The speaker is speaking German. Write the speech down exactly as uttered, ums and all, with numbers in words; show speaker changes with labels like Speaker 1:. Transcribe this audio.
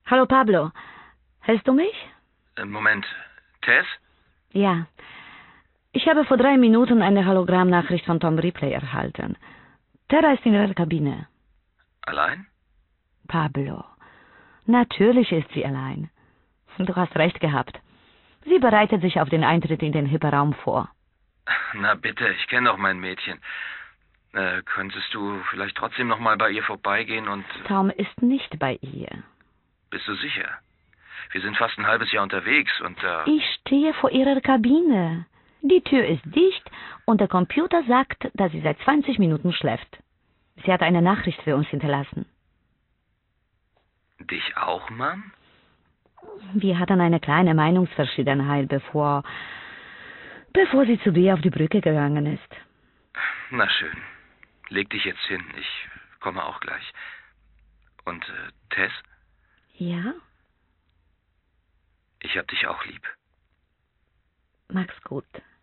Speaker 1: Hallo Pablo, hörst du mich?
Speaker 2: Äh, Moment. Tess?
Speaker 1: Ja. Ich habe vor drei Minuten eine Hologrammnachricht von Tom Ripley erhalten. Tara ist in ihrer Kabine.
Speaker 2: Allein?
Speaker 1: Pablo, natürlich ist sie allein. Du hast recht gehabt. Sie bereitet sich auf den Eintritt in den Hyperraum vor.
Speaker 2: Na bitte, ich kenne doch mein Mädchen. Äh, könntest du vielleicht trotzdem noch mal bei ihr vorbeigehen und...
Speaker 1: Tom ist nicht bei ihr.
Speaker 2: Bist du sicher? Wir sind fast ein halbes Jahr unterwegs und... Äh...
Speaker 1: Ich stehe vor ihrer Kabine. Die Tür ist dicht und der Computer sagt, dass sie seit zwanzig Minuten schläft. Sie hat eine Nachricht für uns hinterlassen.
Speaker 2: Dich auch, Mann?
Speaker 1: Wir hatten eine kleine Meinungsverschiedenheit, bevor... bevor sie zu dir auf die Brücke gegangen ist.
Speaker 2: Na schön. Leg dich jetzt hin. Ich komme auch gleich. Und, äh, Tess?
Speaker 1: Ja?
Speaker 2: Ich hab dich auch lieb.
Speaker 1: Mach's gut.